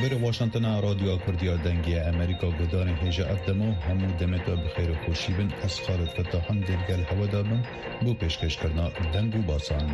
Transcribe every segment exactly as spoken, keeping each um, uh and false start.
هاویر واشنطن رادیو کردیا دنگی امریکا گدان هجا افدمو همو دمتو بخیر و خوشی بن از خالد فتاحان دلگل هوا دابن بو پیشکش کرنا دنگو باسان.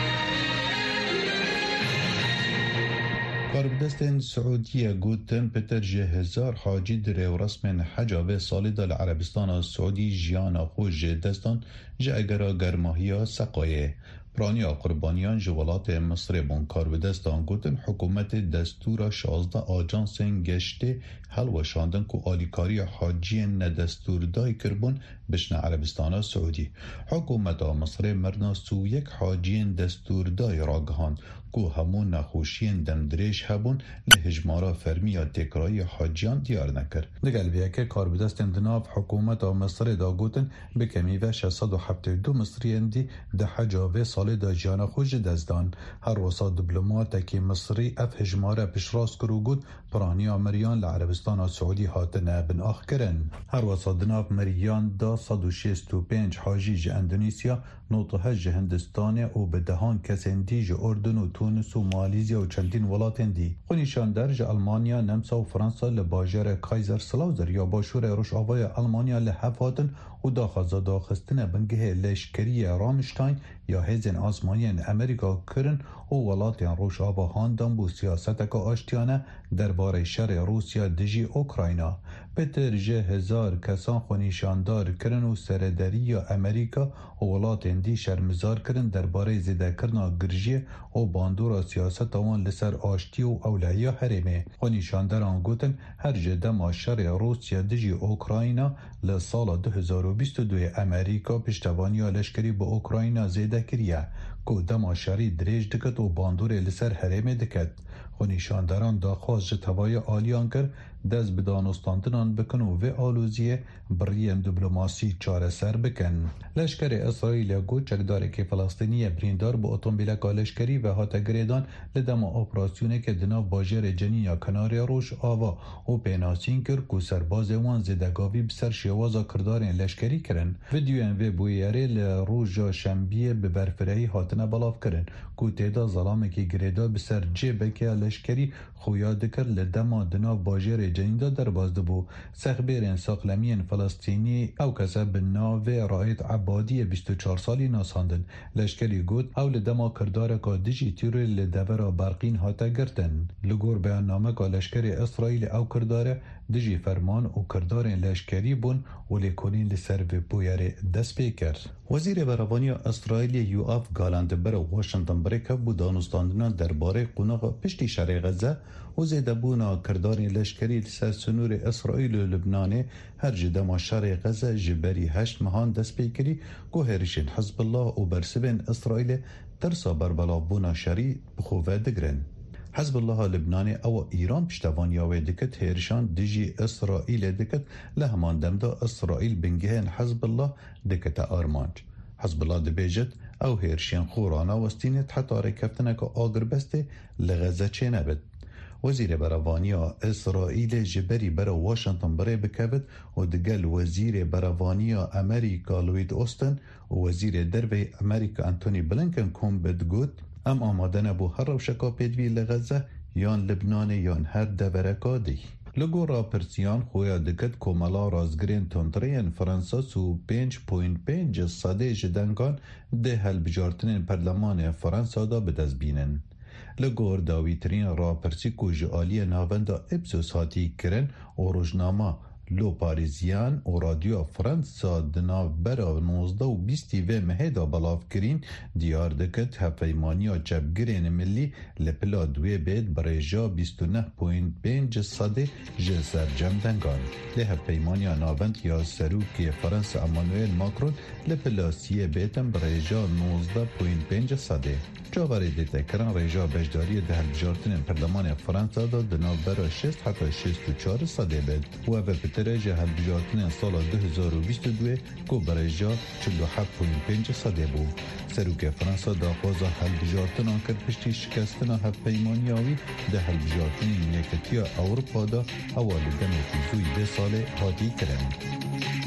کاربدستن سعودیه گوتن پتر جه هزار حاجی دره و رسم حجاب سالی دال عربستان سعودی جیانا خوش دستان جه اگرا گرماهی سقایه. پرانیا قربانیان جوالات مصر بون کاربدستان گوتن حکومت دستور شازده آجانسن گشته حل و شاندن که آلیکاری حاجی ندستور دای کربون بشن عربستان سعودی. حکومت مصر مرنا سو یک حاجی دستور دای راگهان که همون نخوشین دمدریش هبون لهجمارا فرمیا تکرای حاجیان دیار نکر. دگل بیه که کاربدستان دناف حکومت مصر دا گوتن بکمی و شصد و هفتاد و دو مصریان دی ده حجابه سال دا جانا خوش دزدان. هر وسا دیپلمات که مصری اف هجماره پشراس کرو گود پرانی آمریان لعربستان سعودی هاتنه بن آخ کرن. هر وسا دناف مریان دا صد و شست و پنج حاجی جه اندونیسیا نوطه جه هندستانه و بدهان کسندی جه اردن و تونس و مالیزیا و چندین ولاتن دی. خونیشان در جه المانیا، نمسا و فرانسا لباجر کایزر سلاوزر یا باشور روش آوای المانیا لحفاتن و دا خزا دا خستنه بنگه لشکری رامشتاین یا هزین آسمانین امریکا کرن و ولاتین روش آوا هاندن بو سیاست که آشتیانه درباره شر روسیا دجی اوکراینا. پتر جه هزار کسان خونیشاندار کرن و سردری یا امریکا و ولاتین دی شرمزار کرن درباره زیده کرنا گرژی و باندورا سیاست آوان لسر آشتی و اولایی حرمه. خونیشانداران گوتن هر جده ما شر روسیا دجی اوکراینا لسال دو هزار و بیست و دو امریکا پشتوانی لشکری با اوکراینا زیده کریه که دما شری دریج دکت و باندور لسر حرمه دکت. خونیشانداران داخواست جتوای آلیان کر دست بدانستاندنان بکن و و آلوزیه بریم دیپلماسی چاره سر بکن. لشکر اسرائیل گو چکداره که فلسطینی بریندار با اتومبیلک لشکری و هاتا گریدان لدما اپراسیونه که دنا باجر جنین یا کنار روش آوا و پیناسین کر که سرباز وان زدگاوی بسر شوازا کردارین لشکری کرن. ویدیو ان و بویاره لروژا شنبیه به برفرهی هاتنه بلاف کرن که تیدا ظلامه که گریدا بسر جیبه که لشکری خویا دکر لدما دنا باجر جنیندا در بازده بو. سخبیرین ساقلمین فلسطینی او کسا به ناو رایت عبادی بیست و چهار سالی ناساندن. لشکری گود او لدما کردار که دیجی تیروی لدورا برقین هاتا گرتن. لگور بیان نامه که لشکری اسرائیل او کرداره دیجی فرمان و کردارین لشکری بون و لیکونین لسر و بویاره دست پیکر. وزیر بروانی اسرائیل یوآف گالند بر واشنطن بریکا بو دانستاندنا درباره قناغ پشتی شرق غزه و زیده بونا کردارین لشکری لسر سنور اسرائیل و لبنان هر جده ما شرق غزه جبری هشت مهان دست پیکری که هرشین حزب الله و برسبین اسرائیل ترسا بربلا بونا شری بخواه دگرن. حزب الله لبنان او ایران پشتوانی آوه دکت هرشان دیجی اسرائیل دکت لهمان دمدا اسرائیل بنگهن حزب الله دکت آرمانج. حزب الله دبیجت او هرشان خورانا وستینت حتی رکفتنه که آگر بسته لغزه چه نبد. وزیر بروانی اسرائیل جبری برا واشنطن برای بکبت و دگل وزیر بروانی امریکا لوید اوستن و وزیر دربی امریکا انتونی بلنکن کن بدگود ام آماده نبو هر روشکا پیدوی لغزه یان لبنان یان هر دورکا دی. لگو را پرسیان خویا دکت کمالا رازگرین تندرین فرانسا سو پنج پوینت پنج صده جدنگان ده هل بجارتنین پرلمان فرانسا دا بدز بینن. لگور داویترین را پرسی کو جعالی ناوندا ابسوس هاتی کرن و روزنامه لو پاریزیان و رادیو فرانسا دنا برا نوزده و بیستی و مهدا بلاف کرین دیار دکت هفیمانیا چپگرین ملی لپلا دوی بید برای جا بیست و نه پوینت پنج صده جسر جم دنگان. له هفیمانیا ناوند یا سروکی فرانسا امانویل ماکرون لپلا سیه بیتن برای جا نوزده پوینت پنج صده. جاوری دیده کرن ریجا بجداری ده بجارتن پرلمان فرانسا دا دنا برا شست حتی شست و چار صده بید و او پتره جه بجارتن سال دو هزار و بیست و دو کو برای جا چل و هفت پوینت پنج صده بود. سروک فرانسا دا خوازا هل بجارتن آنکر پشتی شکستن هفت پیمانیاوی ده هل بجارتن نیکتیا اوروپا دا اول دمتی زوی ده ساله هاتی کرن.